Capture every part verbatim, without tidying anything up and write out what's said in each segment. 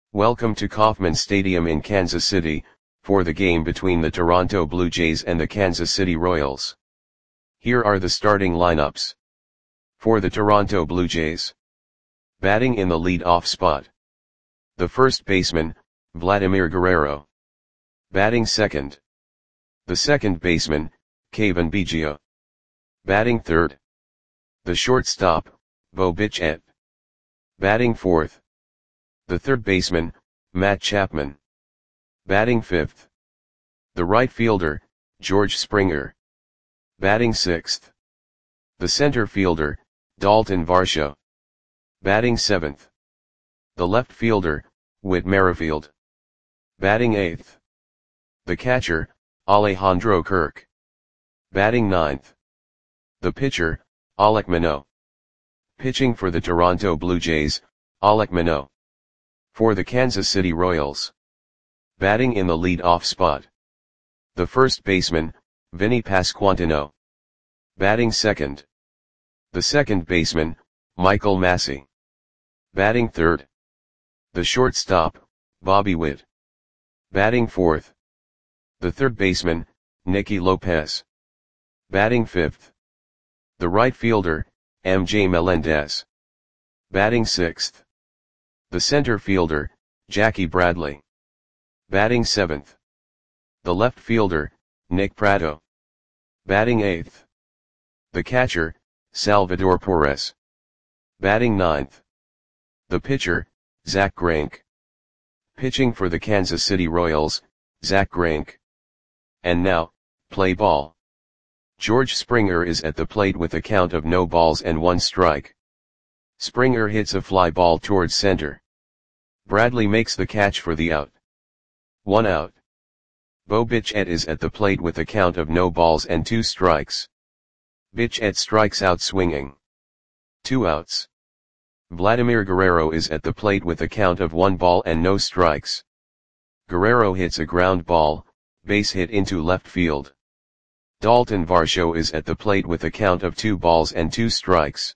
Welcome to Kauffman Stadium in Kansas City, for the game between the Toronto Blue Jays and the Kansas City Royals. Here are the starting lineups. For the Toronto Blue Jays. Batting in the lead-off spot. The first baseman, Vladimir Guerrero. Batting second. The second baseman, Cavan Biggio. Batting third. The shortstop, Bo Bichette. Batting fourth. The third baseman, Matt Chapman. Batting fifth. The right fielder, George Springer. Batting sixth. The center fielder, Dalton Varsho. Batting seventh. The left fielder, Whit Merrifield. Batting eighth. The catcher, Alejandro Kirk. Batting ninth. The pitcher, Alek Manoah. Pitching for the Toronto Blue Jays, Alek Manoah. For the Kansas City Royals. Batting in the lead-off spot. The first baseman, Vinny Pasquantino. Batting second. The second baseman, Michael Massey. Batting third. The shortstop, Bobby Witt. Batting fourth. The third baseman, Nicky Lopez. Batting fifth. The right fielder, M J Melendez. Batting sixth. The center fielder, Jackie Bradley. Batting seventh. The left fielder, Nick Pratto. Batting eighth. The catcher, Salvador Perez. Batting ninth. The pitcher, Zach Greinke. Pitching for the Kansas City Royals, Zach Greinke. And now, play ball. George Springer is at the plate with a count of no balls and one strike. Springer hits a fly ball towards center. Bradley makes the catch for the out. One out. Bo Bichette is at the plate with a count of no balls and two strikes. Bichette strikes out swinging. Two outs. Vladimir Guerrero is at the plate with a count of one ball and no strikes. Guerrero hits a ground ball, base hit into left field. Dalton Varsho is at the plate with a count of two balls and two strikes.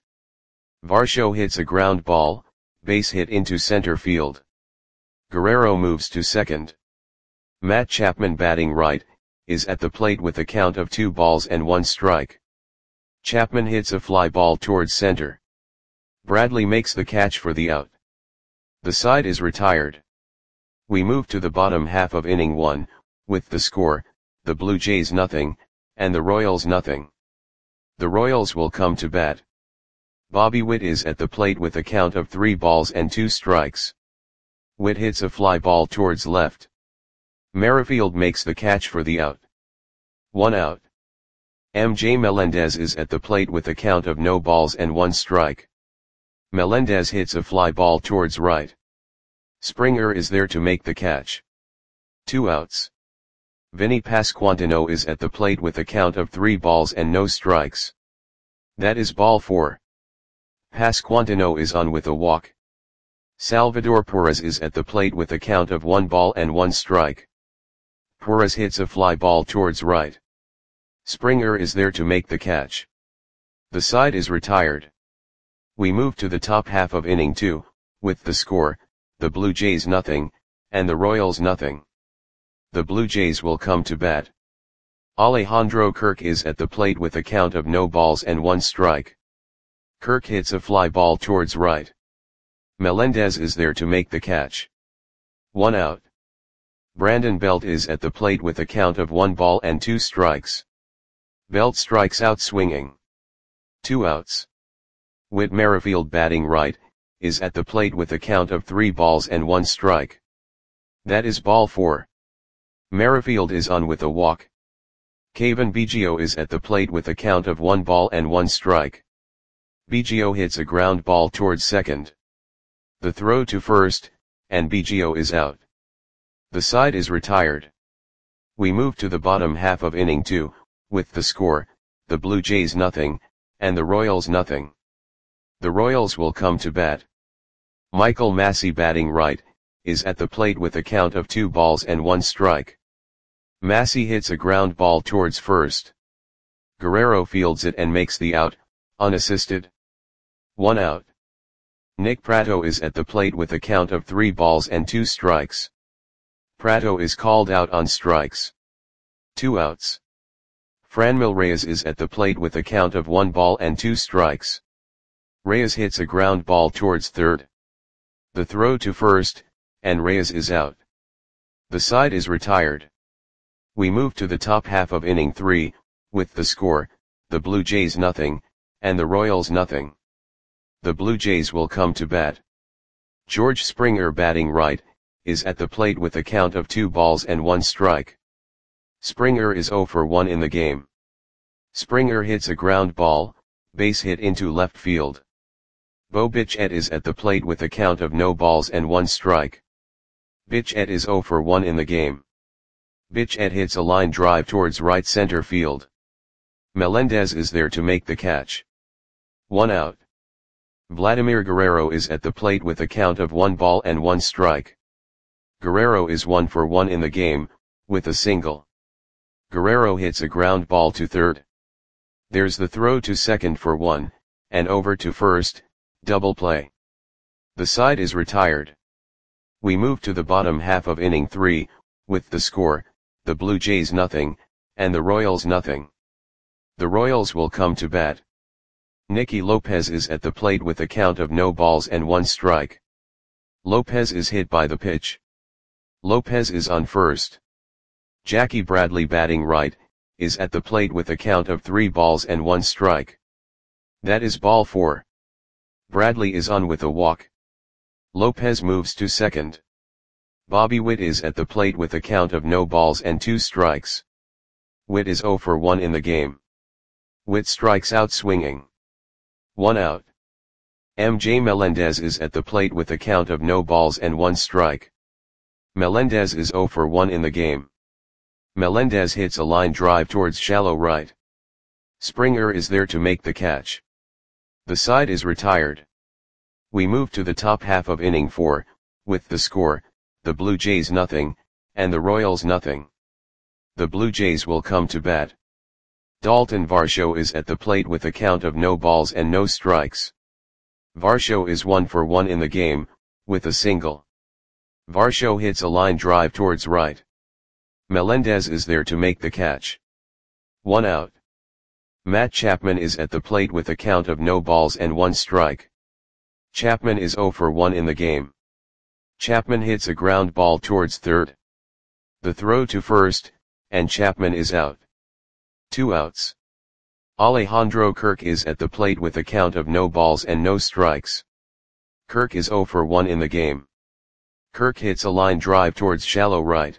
Varsho hits a ground ball, base hit into center field. Guerrero moves to second. Matt Chapman, batting right, is at the plate with a count of two balls and one strike. Chapman hits a fly ball towards center. Bradley makes the catch for the out. The side is retired. We move to the bottom half of inning one, with the score, the Blue Jays nothing, and the Royals nothing. The Royals will come to bat. Bobby Witt is at the plate with a count of three balls and two strikes. Witt hits a fly ball towards left. Merrifield makes the catch for the out. One out. M J Melendez is at the plate with a count of no balls and one strike. Melendez hits a fly ball towards right. Springer is there to make the catch. Two outs. Vinny Pasquantino is at the plate with a count of three balls and no strikes. That is ball four. Pasquantino is on with a walk. Salvador Perez is at the plate with a count of one ball and one strike. Perez hits a fly ball towards right. Springer is there to make the catch. The side is retired. We move to the top half of inning two, with the score, the Blue Jays nothing, and the Royals nothing. The Blue Jays will come to bat. Alejandro Kirk is at the plate with a count of no balls and one strike. Kirk hits a fly ball towards right. Melendez is there to make the catch. One out. Brandon Belt is at the plate with a count of one ball and two strikes. Belt strikes out swinging. Two outs. Whit Merrifield, batting right, is at the plate with a count of three balls and one strike. That is ball four. Merrifield is on with a walk. Cavan Biggio is at the plate with a count of one ball and one strike. Biggio hits a ground ball towards second. The throw to first, and Biggio is out. The side is retired. We move to the bottom half of inning two, with the score, the Blue Jays nothing, and the Royals nothing. The Royals will come to bat. Michael Massey, batting right, is at the plate with a count of two balls and one strike. Massey hits a ground ball towards first. Guerrero fields it and makes the out, unassisted. One out. Nick Pratto is at the plate with a count of three balls and two strikes. Pratto is called out on strikes. Two outs. Franmil Reyes is at the plate with a count of one ball and two strikes. Reyes hits a ground ball towards third. The throw to first, and Reyes is out. The side is retired. We move to the top half of inning three, with the score, the Blue Jays nothing, and the Royals nothing. The Blue Jays will come to bat. George Springer, batting right, is at the plate with a count of two balls and one strike. Springer is zero for one in the game. Springer hits a ground ball, base hit into left field. Bo Bichette is at the plate with a count of no balls and one strike. Bichette is zero for one in the game. Bichette hits a line drive towards right center field. Melendez is there to make the catch. One out. Vladimir Guerrero is at the plate with a count of one ball and one strike. Guerrero is one for one in the game, with a single. Guerrero hits a ground ball to third. There's the throw to second for one, and over to first, double play. The side is retired. We move to the bottom half of inning three, with the score, the Blue Jays nothing, and the Royals nothing. The Royals will come to bat. Nicky Lopez is at the plate with a count of no balls and one strike. Lopez is hit by the pitch. Lopez is on first. Jackie Bradley, batting right, is at the plate with a count of three balls and one strike. That is ball four. Bradley is on with a walk. Lopez moves to second. Bobby Witt is at the plate with a count of no balls and two strikes. Witt is zero for one in the game. Witt strikes out swinging. One out. M J Melendez is at the plate with a count of no balls and one strike. Melendez is zero for one in the game. Melendez hits a line drive towards shallow right. Springer is there to make the catch. The side is retired. We move to the top half of inning four, with the score, the Blue Jays nothing, and the Royals nothing. The Blue Jays will come to bat. Dalton Varsho is at the plate with a count of no balls and no strikes. Varsho is one for one in the game, with a single. Varsho hits a line drive towards right. Melendez is there to make the catch. One out. Matt Chapman is at the plate with a count of no balls and one strike. Chapman is zero for one in the game. Chapman hits a ground ball towards third. The throw to first, and Chapman is out. Two outs. Alejandro Kirk is at the plate with a count of no balls and no strikes. Kirk is zero for one in the game. Kirk hits a line drive towards shallow right.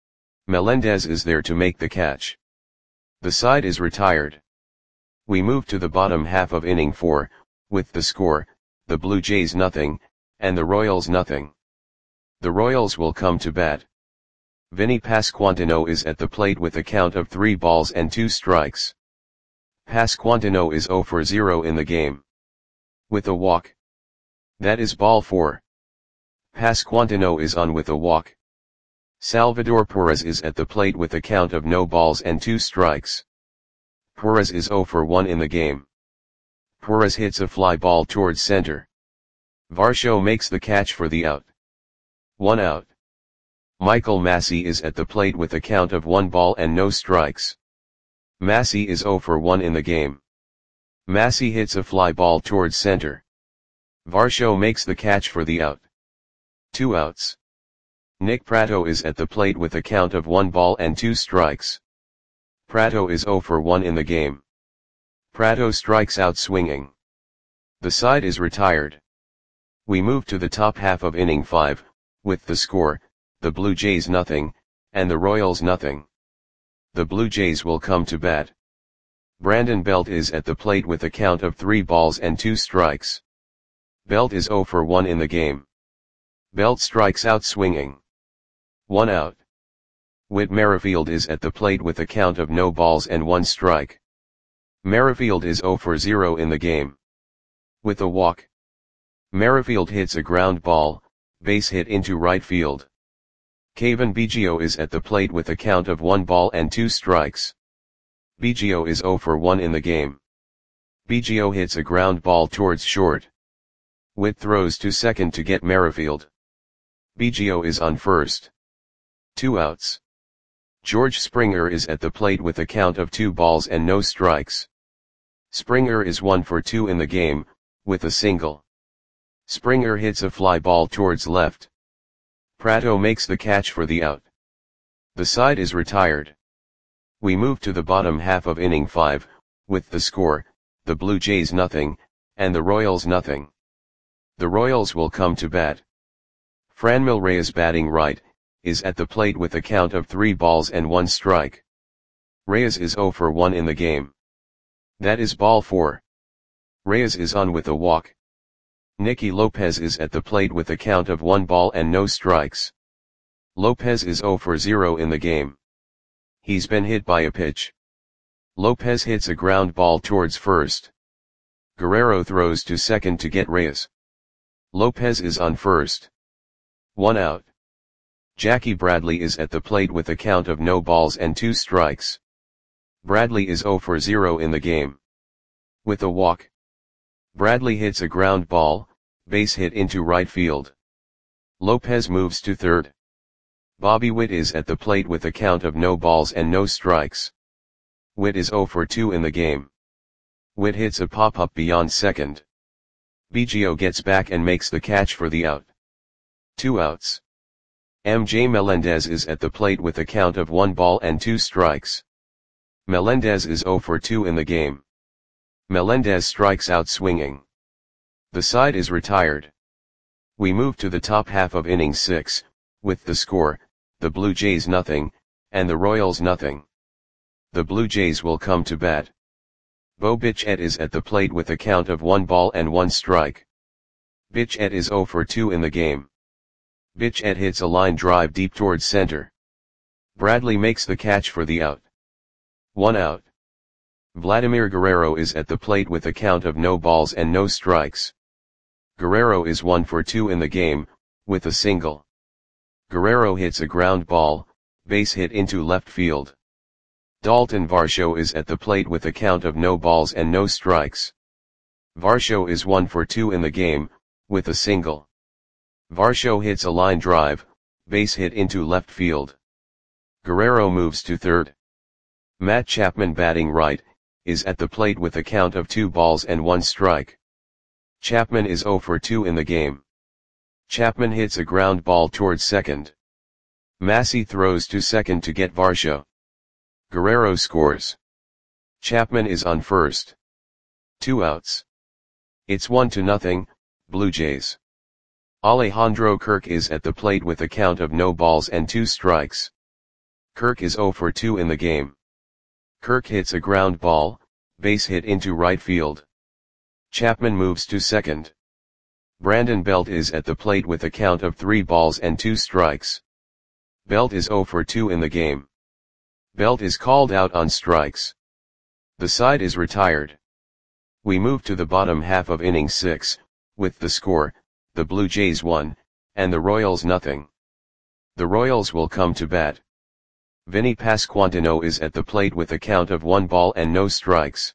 Melendez is there to make the catch. The side is retired. We move to the bottom half of inning four, with the score, the Blue Jays nothing, and the Royals nothing. The Royals will come to bat. Vinny Pasquantino is at the plate with a count of three balls and two strikes. Pasquantino is zero for zero in the game. With a walk. That is ball four. Pasquantino is on with a walk. Salvador Perez is at the plate with a count of no balls and two strikes. Perez is zero for one in the game. Perez hits a fly ball towards center. Varsho makes the catch for the out. One out. Michael Massey is at the plate with a count of one ball and no strikes. Massey is zero for one in the game. Massey hits a fly ball towards center. Varsho makes the catch for the out. Two outs. Nick Pratto is at the plate with a count of one ball and two strikes. Pratto is zero for one in the game. Pratto strikes out swinging. The side is retired. We move to the top half of inning five, with the score, the Blue Jays nothing, and the Royals nothing. The Blue Jays will come to bat. Brandon Belt is at the plate with a count of three balls and two strikes. Belt is zero for one in the game. Belt strikes out swinging. One out. Whit Merrifield is at the plate with a count of no balls and one strike. Merrifield is zero for zero in the game. With a walk. Merrifield hits a ground ball, base hit into right field. Kevin Biggio is at the plate with a count of one ball and two strikes. Biggio is zero for one in the game. Biggio hits a ground ball towards short. Witt throws to second to get Merrifield. Biggio is on first. Two outs. George Springer is at the plate with a count of two balls and no strikes. Springer is one for two in the game, with a single. Springer hits a fly ball towards left. Pratto makes the catch for the out. The side is retired. We move to the bottom half of inning five, with the score, the Blue Jays nothing, and the Royals nothing. The Royals will come to bat. Franmil Reyes, batting right, is at the plate with a count of three balls and one strike. Reyes is oh for one in the game. That is ball four. Reyes is on with a walk. Nicky Lopez is at the plate with a count of one ball and no strikes. Lopez is oh for zero in the game. He's been hit by a pitch. Lopez hits a ground ball towards first. Guerrero throws to second to get Reyes. Lopez is on first. One out. Jackie Bradley is at the plate with a count of no balls and two strikes. Bradley is oh for zero in the game. With a walk. Bradley hits a ground ball, base hit into right field. Lopez moves to third. Bobby Witt is at the plate with a count of no balls and no strikes. Witt is oh for two in the game. Witt hits a pop-up beyond second. Biggio gets back and makes the catch for the out. Two outs. M J Melendez is at the plate with a count of one ball and two strikes. Melendez is oh for two in the game. Melendez strikes out swinging. The side is retired. We move to the top half of inning six, with the score, the Blue Jays nothing, and the Royals nothing. The Blue Jays will come to bat. Bo Bichette is at the plate with a count of one ball and one strike. Bichette is oh for two in the game. Bichette hits a line drive deep towards center. Bradley makes the catch for the out. One out. Vladimir Guerrero is at the plate with a count of no balls and no strikes. Guerrero is one for two in the game, with a single. Guerrero hits a ground ball, base hit into left field. Dalton Varsho is at the plate with a count of no balls and no strikes. Varsho is one for two in the game, with a single. Varsho hits a line drive, base hit into left field. Guerrero moves to third. Matt Chapman, batting right, is at the plate with a count of two balls and one strike. Chapman is oh for two in the game. Chapman hits a ground ball towards second. Massey throws to second to get Varsho. Guerrero scores. Chapman is on first. Two outs. It's one to nothing, Blue Jays. Alejandro Kirk is at the plate with a count of no balls and two strikes. Kirk is oh for two in the game. Kirk hits a ground ball, base hit into right field. Chapman moves to second. Brandon Belt is at the plate with a count of three balls and two strikes. Belt is oh for two in the game. Belt is called out on strikes. The side is retired. We move to the bottom half of inning six, with the score, the Blue Jays one, and the Royals nothing. The Royals will come to bat. Vinny Pasquantino is at the plate with a count of one ball and no strikes.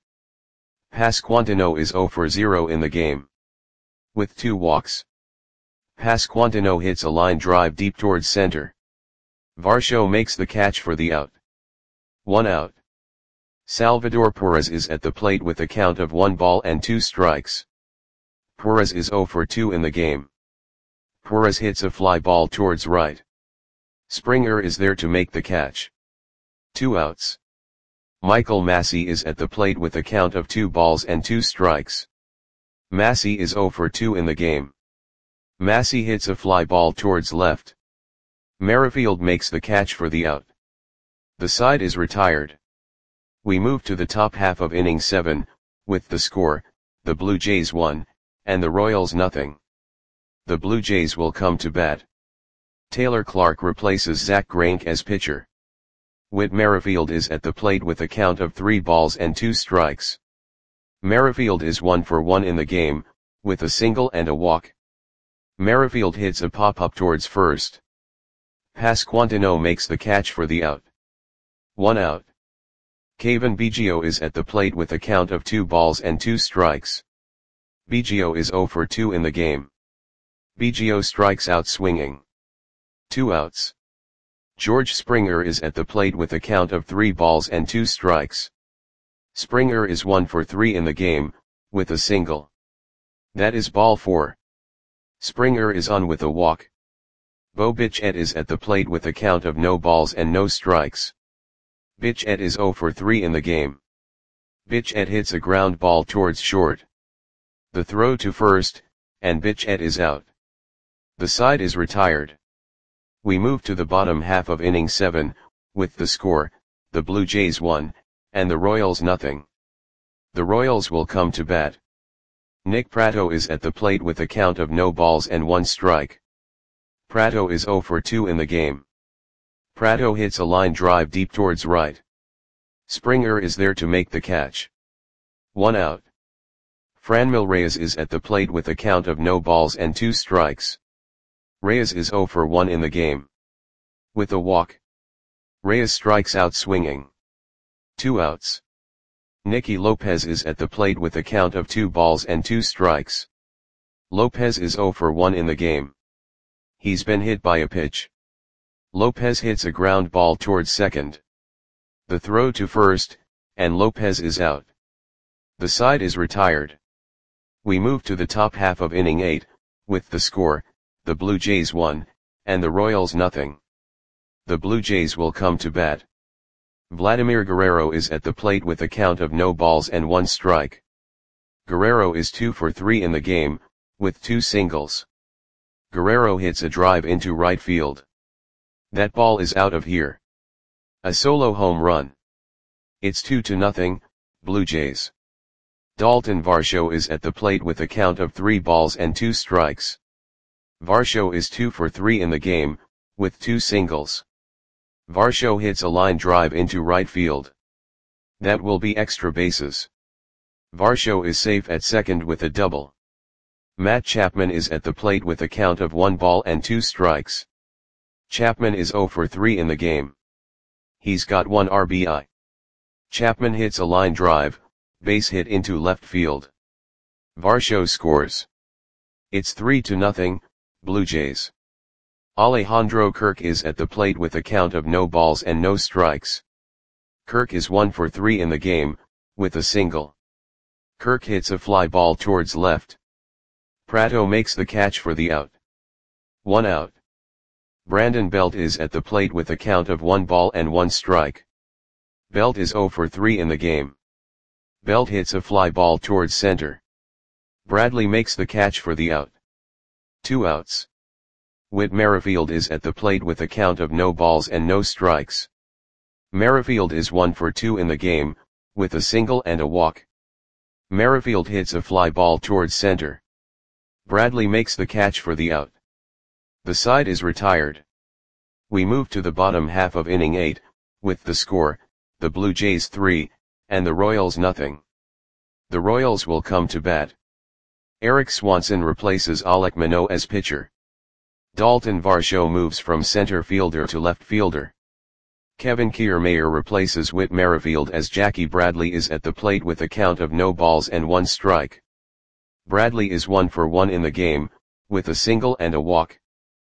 Pasquantino is oh for zero in the game. With two walks. Pasquantino hits a line drive deep towards center. Varsho makes the catch for the out. One out. Salvador Perez is at the plate with a count of one ball and two strikes. Perez is oh for two in the game. Perez hits a fly ball towards right. Springer is there to make the catch. Two outs. Michael Massey is at the plate with a count of two balls and two strikes. Massey is oh for two in the game. Massey hits a fly ball towards left. Merrifield makes the catch for the out. The side is retired. We move to the top half of inning seven, with the score, the Blue Jays one, and the Royals nothing. The Blue Jays will come to bat. Taylor Clark replaces Zach Greinke as pitcher. Whit Merrifield is at the plate with a count of three balls and two strikes. Merrifield is one for one in the game, with a single and a walk. Merrifield hits a pop-up towards first. Pasquantino makes the catch for the out. One out. Cavan Biggio is at the plate with a count of two balls and two strikes. Biggio is zero for two in the game. Biggio strikes out swinging. Two outs. George Springer is at the plate with a count of three balls and two strikes. Springer is one for three in the game, with a single. That is ball four. Springer is on with a walk. Bo Bichette is at the plate with a count of no balls and no strikes. Bichette is zero for three in the game. Bichette hits a ground ball towards short. The throw to first, and Bichette is out. The side is retired. We move to the bottom half of inning seven, with the score, the Blue Jays one, and the Royals nothing. The Royals will come to bat. Nick Pratto is at the plate with a count of no balls and one strike. Pratto is zero for two in the game. Pratto hits a line drive deep towards right. Springer is there to make the catch. One out. Franmil Reyes is at the plate with a count of no balls and two strikes. Reyes is zero for one in the game. With a walk. Reyes strikes out swinging. Two outs. Nicky Lopez is at the plate with a count of two balls and two strikes. Lopez is zero for one in the game. He's been hit by a pitch. Lopez hits a ground ball towards second. The throw to first, and Lopez is out. The side is retired. We move to the top half of inning eight, with the score, the Blue Jays one, and the Royals nothing. The Blue Jays will come to bat. Vladimir Guerrero is at the plate with a count of no balls and one strike. Guerrero is two for three in the game, with two singles. Guerrero hits a drive into right field. That ball is out of here. A solo home run. It's two to nothing, Blue Jays. Dalton Varsho is at the plate with a count of three balls and two strikes. Varsho is two for three in the game, with two singles. Varsho hits a line drive into right field. That will be extra bases. Varsho is safe at second with a double. Matt Chapman is at the plate with a count of one ball and two strikes. Chapman is zero for three in the game. He's got one R B I. Chapman hits a line drive, base hit into left field. Varsho scores. It's three to nothing, Blue Jays. Alejandro Kirk is at the plate with a count of no balls and no strikes. Kirk is one for three in the game, with a single. Kirk hits a fly ball towards left. Pratto makes the catch for the out. One out. Brandon Belt is at the plate with a count of one ball and one strike. Belt is zero for three in the game. Belt hits a fly ball towards center. Bradley makes the catch for the out. Two outs. Whit Merrifield is at the plate with a count of no balls and no strikes. Merrifield is one for two in the game, with a single and a walk. Merrifield hits a fly ball towards center. Bradley makes the catch for the out. The side is retired. We move to the bottom half of inning eight, with the score, the Blue Jays three, and the Royals nothing. The Royals will come to bat. Eric Swanson replaces Alek Manoah as pitcher. Dalton Varsho moves from center fielder to left fielder. Kevin Kiermaier replaces Whit Merrifield as Jackie Bradley is at the plate with a count of no balls and one strike. Bradley is one for one in the game, with a single and a walk.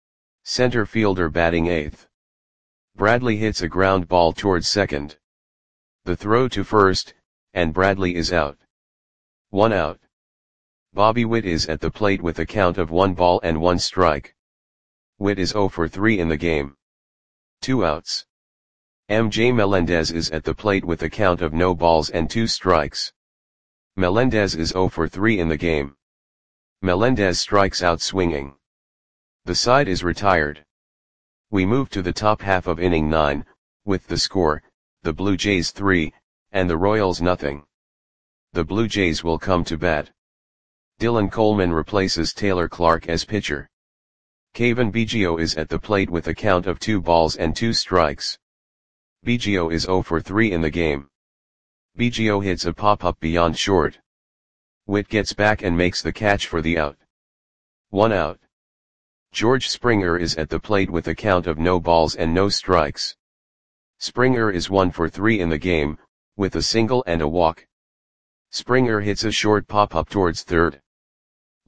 Center fielder batting eighth. Bradley hits a ground ball towards second. The throw to first, and Bradley is out. One out. Bobby Witt is at the plate with a count of one ball and one strike. Witt is zero for three in the game. Two outs. M J Melendez is at the plate with a count of no balls and two strikes. Melendez is zero for three in the game. Melendez strikes out swinging. The side is retired. We move to the top half of inning nine, with the score, the Blue Jays three, and the Royals nothing. The Blue Jays will come to bat. Dylan Coleman replaces Taylor Clark as pitcher. Cavan Biggio is at the plate with a count of two balls and two strikes. Biggio is zero for three in the game. Biggio hits a pop-up beyond short. Witt gets back and makes the catch for the out. One out. George Springer is at the plate with a count of no balls and no strikes. Springer is one for three in the game, with a single and a walk. Springer hits a short pop-up towards third.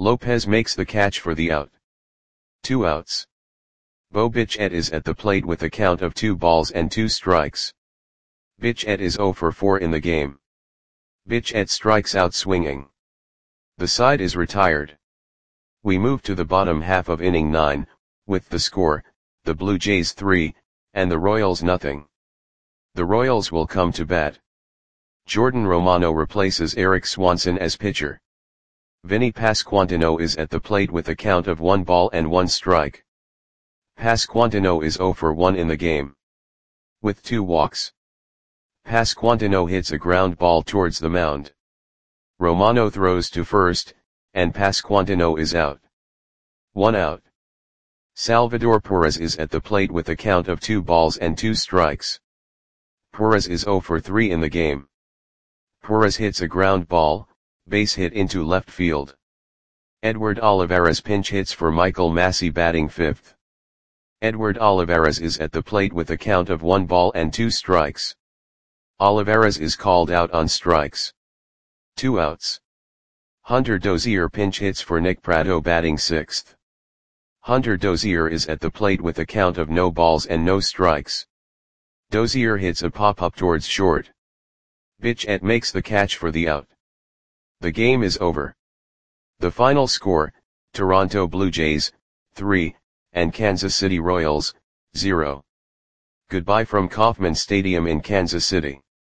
Lopez makes the catch for the out. Two outs. Bo Bichette is at the plate with a count of two balls and two strikes. Bichette is zero for four in the game. Bichette strikes out swinging. The side is retired. We move to the bottom half of inning nine, with the score, the Blue Jays three, and the Royals nothing. The Royals will come to bat. Jordan Romano replaces Eric Swanson as pitcher. Vinny Pasquantino is at the plate with a count of one ball and one strike. Pasquantino is zero for one in the game. With two walks. Pasquantino hits a ground ball towards the mound. Romano throws to first, and Pasquantino is out. One out. Salvador Perez is at the plate with a count of two balls and two strikes. Perez is zero for three in the game. Perez hits a ground ball, base hit into left field. Edward Olivares pinch hits for Michael Massey batting fifth. Edward Olivares is at the plate with a count of one ball and two strikes. Olivares is called out on strikes. Two outs. Hunter Dozier pinch hits for Nick Pratto batting sixth. Hunter Dozier is at the plate with a count of no balls and no strikes. Dozier hits a pop-up towards short. Bichette makes the catch for the out. The game is over. The final score, Toronto Blue Jays, three, and Kansas City Royals, zero. Goodbye from Kauffman Stadium in Kansas City.